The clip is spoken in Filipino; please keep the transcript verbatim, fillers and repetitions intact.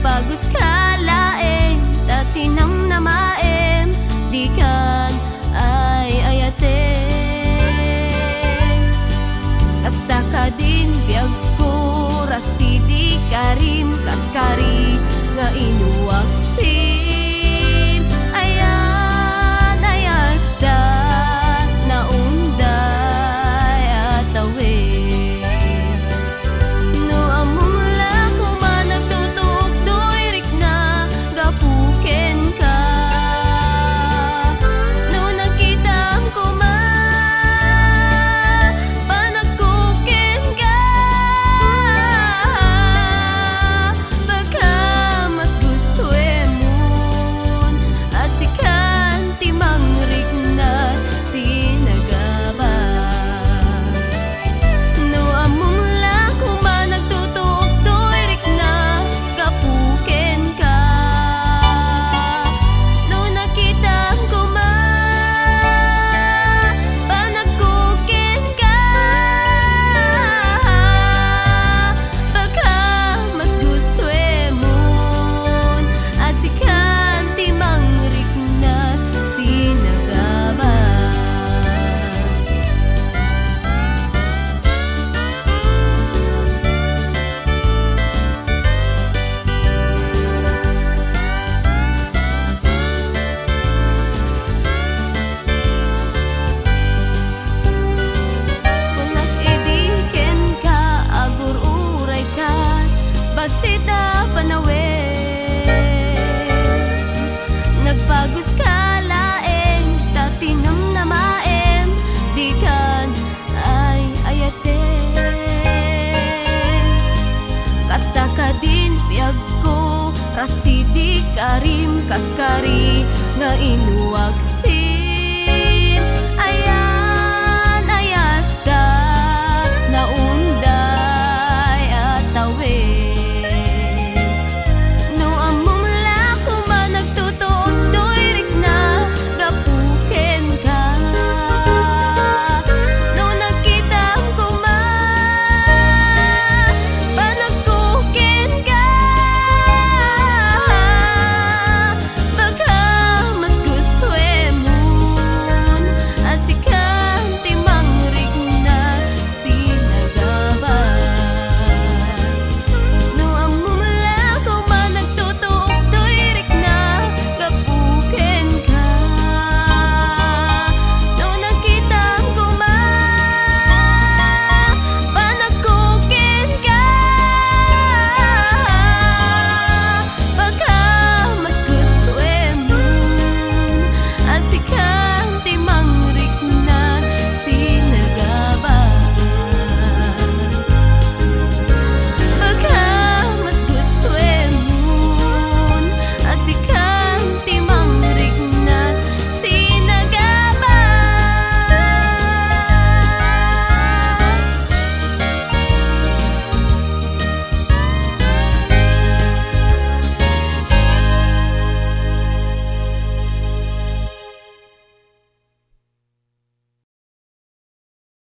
Nagbagus ka laeng tatinam na maem di kan ay ayaten. Kasta ka din biyag ko rasidi karim kaskari nga inuwaksin. Ayan ayagda na unday atawin. No among lako man nagtutok doy rik na gapuken ka. No nakita ko man panagkuken ka. Baka mas gusto emon asikan timang rik na sinagaba. No among lako man nagtutok doy rik na gapuken ka. No nakita ko man panagkuken ka. Baka mas gusto emon asikan timang rik na sinagaba. Kung nag-idiken ka, agur uray ka, basita panawin. Nagbagus ka laeng tatinam na maem di kan ay ayaten. Kasta ka din biyag ko rasidi karim kaskari nga inuwagsin.